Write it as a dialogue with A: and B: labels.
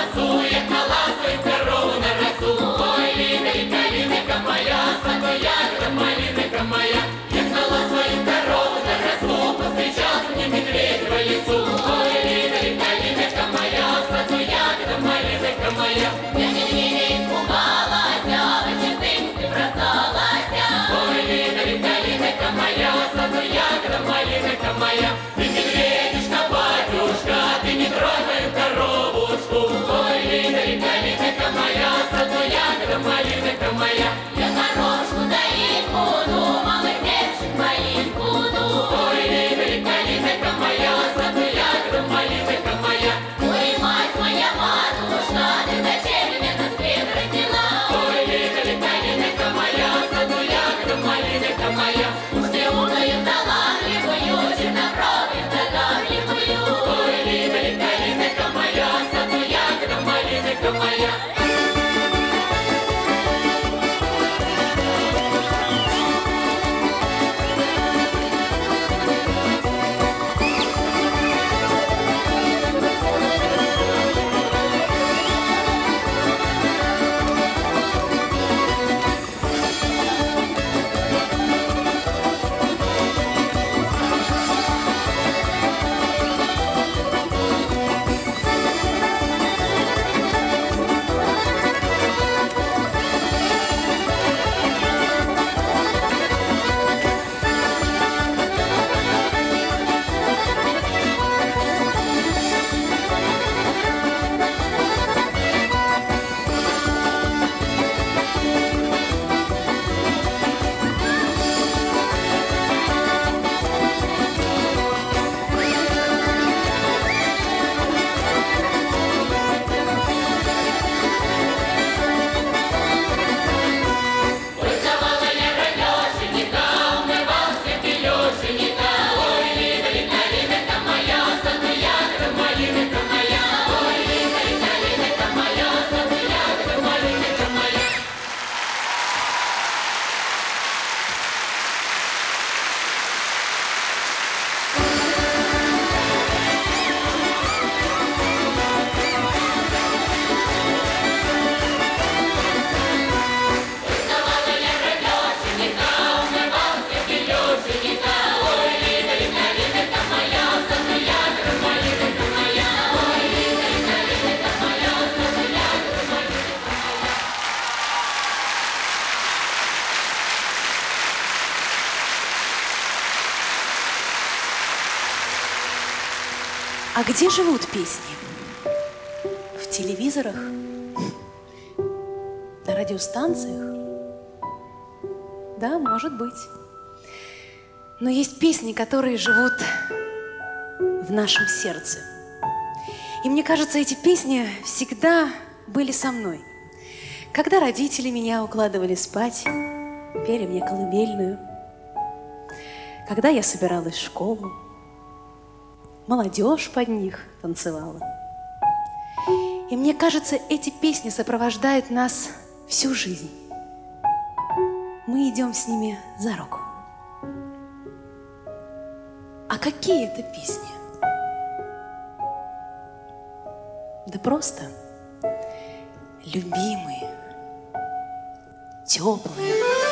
A: красу, як налазує корову на росу. Ой, ліночка, ліночка моя, саду ягода, малинка моя, як налазує корову на росу, повстрічав мені медведь в лісу. Ой, ліночка, ліночка моя, саду ягода, малинка моя, я медведя испугалася, в чистинстві бросалася. Ой, ліночка, ліночка моя, саду ягода, малинка моя, ты медведюшка, батюшка, ты не трогай мою коровушку. Ой, линочка, линочка моя, саду ягода, малинка моя, я дорожку доить буду, малых девушек моих буду. Ой, линочка, линочка моя, саду ягода, малинка моя, ой, мать моя, матушка, ты зачем меня на свет родила? Ой, линочка, линочка моя, саду ягода, малинка моя, уж ты умную, талантливую, чернобровую, догадливую. Ой, линочка, линочка моя, саду ягода, малинка моя.
B: А где живут песни? В телевизорах? На радиостанциях? Да, может быть. Но есть песни, которые живут в нашем сердце. И мне кажется, эти песни всегда были со мной. Когда родители меня укладывали спать, пели мне колыбельную. Когда я собиралась в школу, молодежь под них танцевала. И мне кажется, эти песни сопровождают нас всю жизнь. Мы идем с ними за руку. А какие это песни? Да просто любимые, теплые,